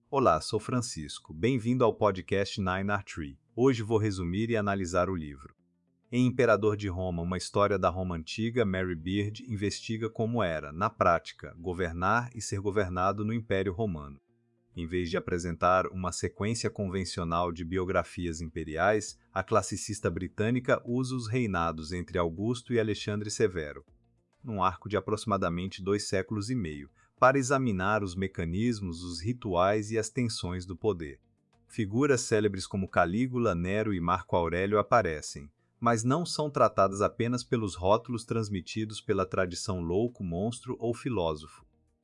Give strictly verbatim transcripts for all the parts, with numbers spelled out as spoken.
Olá, sou Francisco. Bem-vindo ao podcast Nine R Tree. Hoje vou resumir e analisar o livro. Em Imperador de Roma, uma história da Roma antiga, Mary Beard investiga como era, na prática, governar e ser governado no Império Romano. Em vez de apresentar uma sequência convencional de biografias imperiais, a classicista britânica usa os reinados entre Augusto e Alexandre Severo, num arco de aproximadamente dois séculos e meio, para examinar os mecanismos, os rituais e as tensões do poder. Figuras célebres como Calígula, Nero e Marco Aurélio aparecem, mas não são tratadas apenas pelos rótulos transmitidos pela tradição louco, monstro ou filósofo.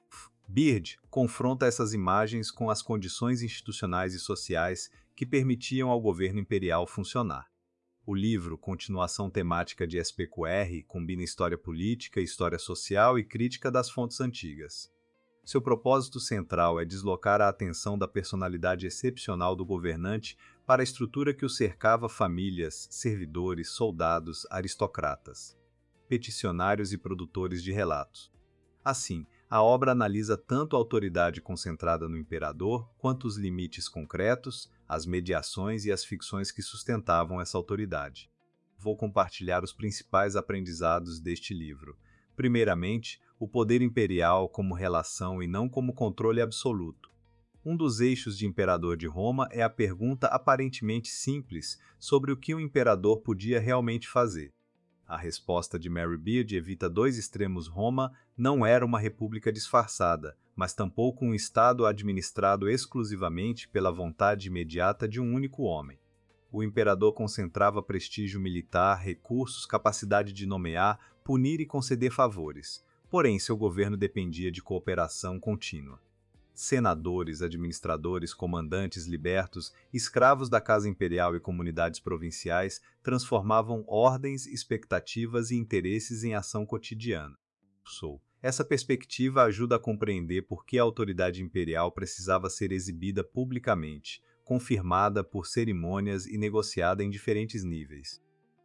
Beard confronta essas imagens com as condições institucionais e sociais que permitiam ao governo imperial funcionar. O livro, continuação temática de S P Q R, combina história política, história social e crítica das fontes antigas. Seu propósito central é deslocar a atenção da personalidade excepcional do governante para a estrutura que o cercava: famílias, servidores, soldados, aristocratas, peticionários e produtores de relatos. Assim, a obra analisa tanto a autoridade concentrada no imperador, quanto os limites concretos, as mediações e as ficções que sustentavam essa autoridade. Vou compartilhar os principais aprendizados deste livro. Primeiramente, o poder imperial como relação e não como controle absoluto. Um dos eixos de Imperador de Roma é a pergunta aparentemente simples sobre o que o imperador podia realmente fazer. A resposta de Mary Beard evita dois extremos: Roma não era uma república disfarçada, mas tampouco um Estado administrado exclusivamente pela vontade imediata de um único homem. O imperador concentrava prestígio militar, recursos, capacidade de nomear, punir e conceder favores. Porém, seu governo dependia de cooperação contínua. Senadores, administradores, comandantes libertos, escravos da casa imperial e comunidades provinciais transformavam ordens, expectativas e interesses em ação cotidiana. Essa perspectiva ajuda a compreender por que a autoridade imperial precisava ser exibida publicamente, confirmada por cerimônias e negociada em diferentes níveis.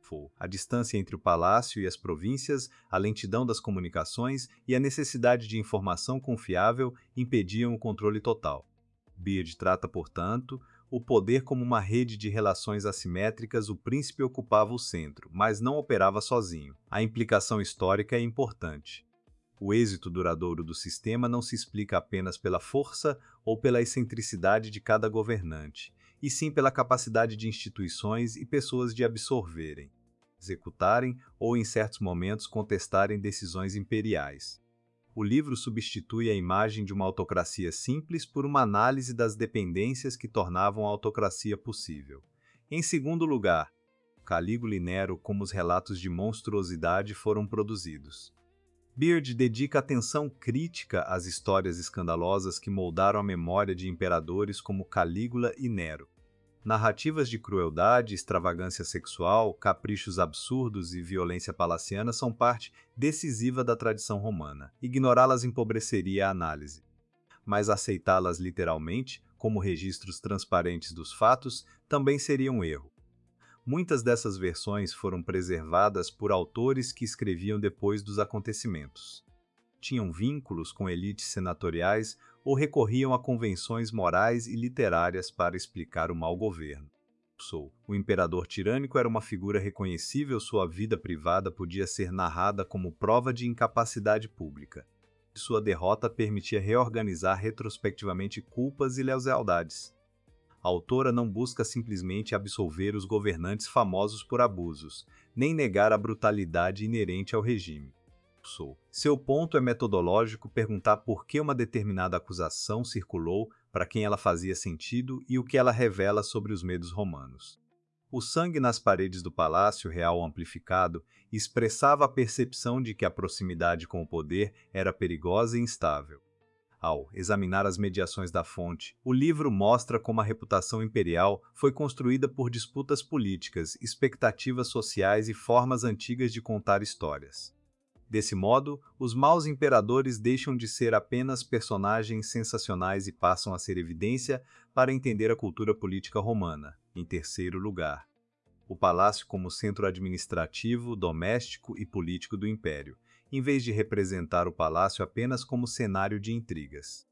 A distância entre o palácio e as províncias, a lentidão das comunicações e a necessidade de informação confiável impediam o controle total. Beard trata, portanto, o poder como uma rede de relações assimétricas. O príncipe ocupava o centro, mas não operava sozinho. A implicação histórica é importante. O êxito duradouro do sistema não se explica apenas pela força ou pela excentricidade de cada governante, e sim pela capacidade de instituições e pessoas de absorverem, executarem ou, em certos momentos, contestarem decisões imperiais. O livro substitui a imagem de uma autocracia simples por uma análise das dependências que tornavam a autocracia possível. Em segundo lugar, Calígula e Nero, como os relatos de monstruosidade foram produzidos. Beard dedica atenção crítica às histórias escandalosas que moldaram a memória de imperadores como Calígula e Nero. Narrativas de crueldade, extravagância sexual, caprichos absurdos e violência palaciana são parte decisiva da tradição romana. Ignorá-las empobreceria a análise, mas aceitá-las literalmente, como registros transparentes dos fatos, também seria um erro. Muitas dessas versões foram preservadas por autores que escreviam depois dos acontecimentos. Tinham vínculos com elites senatoriais ou recorriam a convenções morais e literárias para explicar o mau governo. O imperador tirânico era uma figura reconhecível, sua vida privada podia ser narrada como prova de incapacidade pública. Sua derrota permitia reorganizar retrospectivamente culpas e lealdades. A autora não busca simplesmente absolver os governantes famosos por abusos, nem negar a brutalidade inerente ao regime. Seu ponto é metodológico: perguntar por que uma determinada acusação circulou, para quem ela fazia sentido e o que ela revela sobre os medos romanos. O sangue nas paredes do Palácio Real amplificado expressava a percepção de que a proximidade com o poder era perigosa e instável. Ao examinar as mediações da fonte, o livro mostra como a reputação imperial foi construída por disputas políticas, expectativas sociais e formas antigas de contar histórias. Desse modo, os maus imperadores deixam de ser apenas personagens sensacionais e passam a ser evidência para entender a cultura política romana. Em terceiro lugar, o palácio como centro administrativo, doméstico e político do império, em vez de representar o palácio apenas como cenário de intrigas.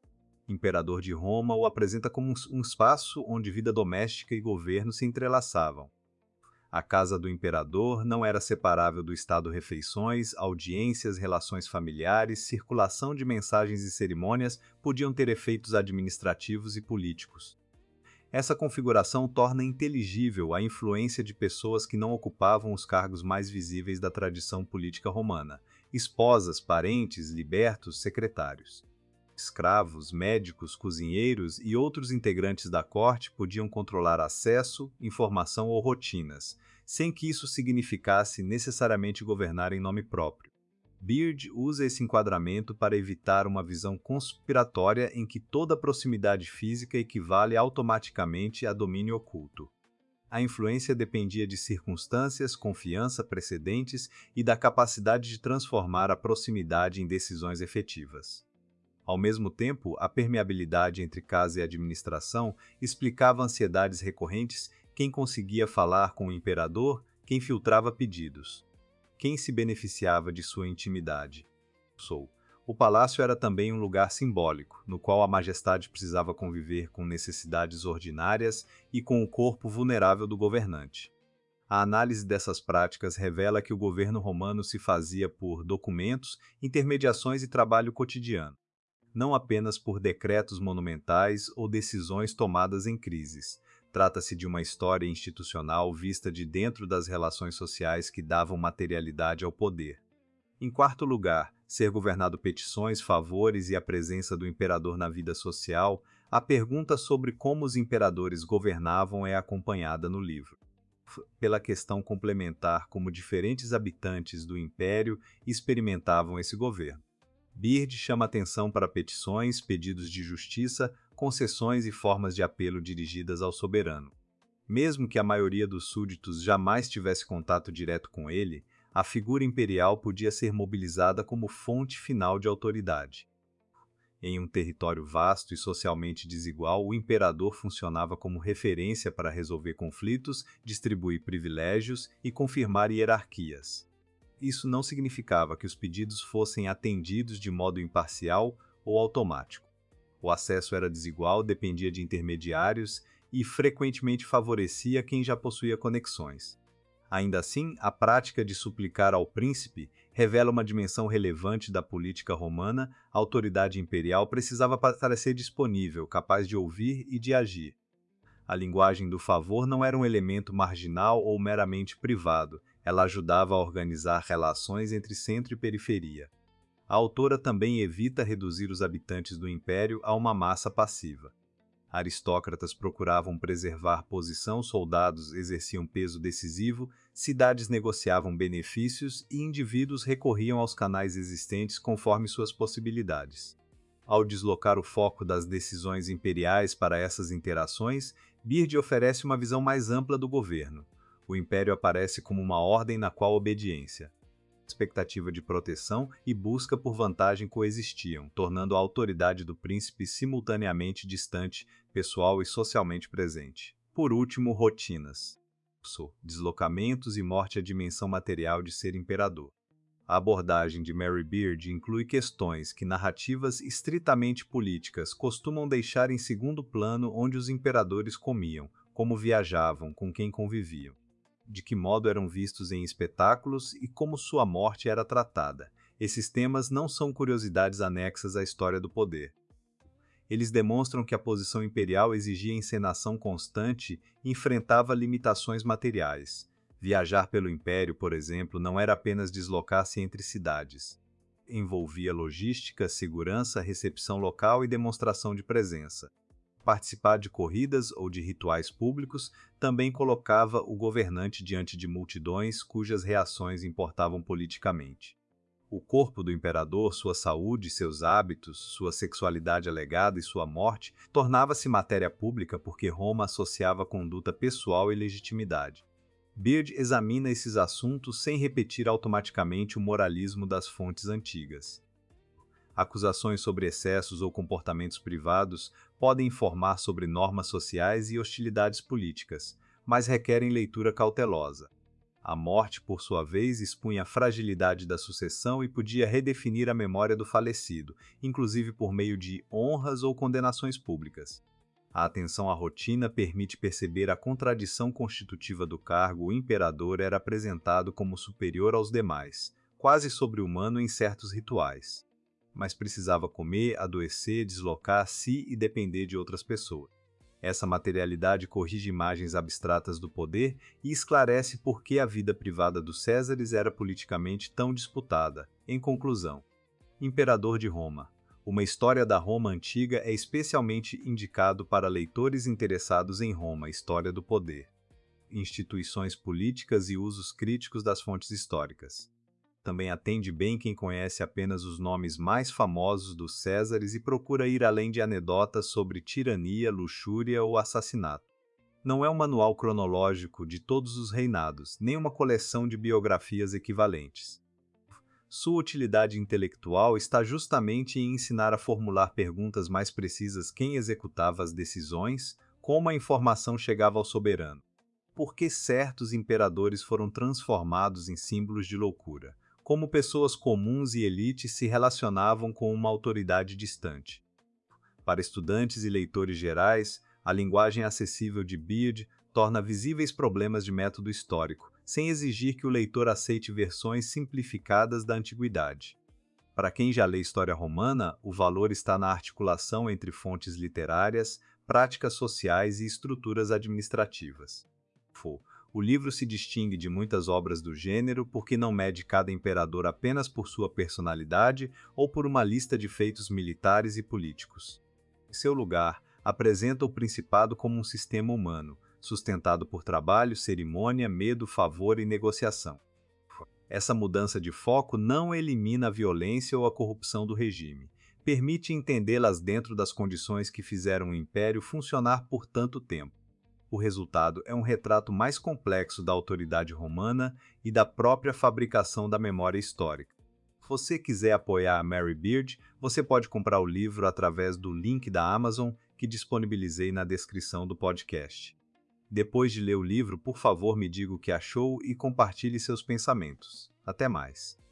Imperador de Roma o apresenta como um espaço onde vida doméstica e governo se entrelaçavam. A casa do imperador não era separável do estado-refeições, audiências, relações familiares, circulação de mensagens e cerimônias podiam ter efeitos administrativos e políticos. Essa configuração torna inteligível a influência de pessoas que não ocupavam os cargos mais visíveis da tradição política romana: esposas, parentes, libertos, secretários. Escravos, médicos, cozinheiros e outros integrantes da corte podiam controlar acesso, informação ou rotinas, sem que isso significasse necessariamente governar em nome próprio. Beard usa esse enquadramento para evitar uma visão conspiratória em que toda proximidade física equivale automaticamente a domínio oculto. A influência dependia de circunstâncias, confiança, precedentes e da capacidade de transformar a proximidade em decisões efetivas. Ao mesmo tempo, a permeabilidade entre casa e administração explicava ansiedades recorrentes: quem conseguia falar com o imperador, quem filtrava pedidos, quem se beneficiava de sua intimidade. O palácio era também um lugar simbólico, no qual a majestade precisava conviver com necessidades ordinárias e com o corpo vulnerável do governante. A análise dessas práticas revela que o governo romano se fazia por documentos, intermediações e trabalho cotidiano, não apenas por decretos monumentais ou decisões tomadas em crises. Trata-se de uma história institucional vista de dentro das relações sociais que davam materialidade ao poder. Em quarto lugar, ser governado petições, favores e a presença do imperador na vida social, a pergunta sobre como os imperadores governavam é acompanhada no livro pela questão complementar como diferentes habitantes do império experimentavam esse governo. Beard chama atenção para petições, pedidos de justiça, concessões e formas de apelo dirigidas ao soberano. Mesmo que a maioria dos súditos jamais tivesse contato direto com ele, a figura imperial podia ser mobilizada como fonte final de autoridade. Em um território vasto e socialmente desigual, o imperador funcionava como referência para resolver conflitos, distribuir privilégios e confirmar hierarquias. Isso não significava que os pedidos fossem atendidos de modo imparcial ou automático. O acesso era desigual, dependia de intermediários e frequentemente favorecia quem já possuía conexões. Ainda assim, a prática de suplicar ao príncipe revela uma dimensão relevante da política romana. A autoridade imperial precisava parecer disponível, capaz de ouvir e de agir. A linguagem do favor não era um elemento marginal ou meramente privado, ela ajudava a organizar relações entre centro e periferia. A autora também evita reduzir os habitantes do império a uma massa passiva. Aristócratas procuravam preservar posição, soldados exerciam peso decisivo, cidades negociavam benefícios e indivíduos recorriam aos canais existentes conforme suas possibilidades. Ao deslocar o foco das decisões imperiais para essas interações, Beard oferece uma visão mais ampla do governo. O império aparece como uma ordem na qual obediência, expectativa de proteção e busca por vantagem coexistiam, tornando a autoridade do príncipe simultaneamente distante, pessoal e socialmente presente. Por último, rotinas. Deslocamentos e morte à dimensão material de ser imperador. A abordagem de Mary Beard inclui questões que narrativas estritamente políticas costumam deixar em segundo plano: onde os imperadores comiam, como viajavam, com quem conviviam, de que modo eram vistos em espetáculos e como sua morte era tratada. Esses temas não são curiosidades anexas à história do poder. Eles demonstram que a posição imperial exigia encenação constante e enfrentava limitações materiais. Viajar pelo império, por exemplo, não era apenas deslocar-se entre cidades. Envolvia logística, segurança, recepção local e demonstração de presença. Participar de corridas ou de rituais públicos também colocava o governante diante de multidões cujas reações importavam politicamente. O corpo do imperador, sua saúde, seus hábitos, sua sexualidade alegada e sua morte tornava-se matéria pública porque Roma associava conduta pessoal e legitimidade. Beard examina esses assuntos sem repetir automaticamente o moralismo das fontes antigas. Acusações sobre excessos ou comportamentos privados podem informar sobre normas sociais e hostilidades políticas, mas requerem leitura cautelosa. A morte, por sua vez, expunha a fragilidade da sucessão e podia redefinir a memória do falecido, inclusive por meio de honras ou condenações públicas. A atenção à rotina permite perceber a contradição constitutiva do cargo. O imperador era apresentado como superior aos demais, quase sobre-humano em certos rituais. Mas precisava comer, adoecer, deslocar-se e depender de outras pessoas. Essa materialidade corrige imagens abstratas do poder e esclarece por que a vida privada dos Césares era politicamente tão disputada. Em conclusão, Imperador de Roma. Uma história da Roma antiga é especialmente indicado para leitores interessados em Roma, história do poder, instituições políticas e usos críticos das fontes históricas. Também atende bem quem conhece apenas os nomes mais famosos dos Césares e procura ir além de anedotas sobre tirania, luxúria ou assassinato. Não é um manual cronológico de todos os reinados, nem uma coleção de biografias equivalentes. Sua utilidade intelectual está justamente em ensinar a formular perguntas mais precisas: quem executava as decisões, como a informação chegava ao soberano, por que certos imperadores foram transformados em símbolos de loucura, como pessoas comuns e elites se relacionavam com uma autoridade distante. Para estudantes e leitores gerais, a linguagem acessível de Beard torna visíveis problemas de método histórico, sem exigir que o leitor aceite versões simplificadas da antiguidade. Para quem já lê história romana, o valor está na articulação entre fontes literárias, práticas sociais e estruturas administrativas. O livro se distingue de muitas obras do gênero porque não mede cada imperador apenas por sua personalidade ou por uma lista de feitos militares e políticos. Em seu lugar, apresenta o principado como um sistema humano, sustentado por trabalho, cerimônia, medo, favor e negociação. Essa mudança de foco não elimina a violência ou a corrupção do regime. Permite entendê-las dentro das condições que fizeram o império funcionar por tanto tempo. O resultado é um retrato mais complexo da autoridade romana e da própria fabricação da memória histórica. Se você quiser apoiar a Mary Beard, você pode comprar o livro através do link da Amazon que disponibilizei na descrição do podcast. Depois de ler o livro, por favor, me diga o que achou e compartilhe seus pensamentos. Até mais!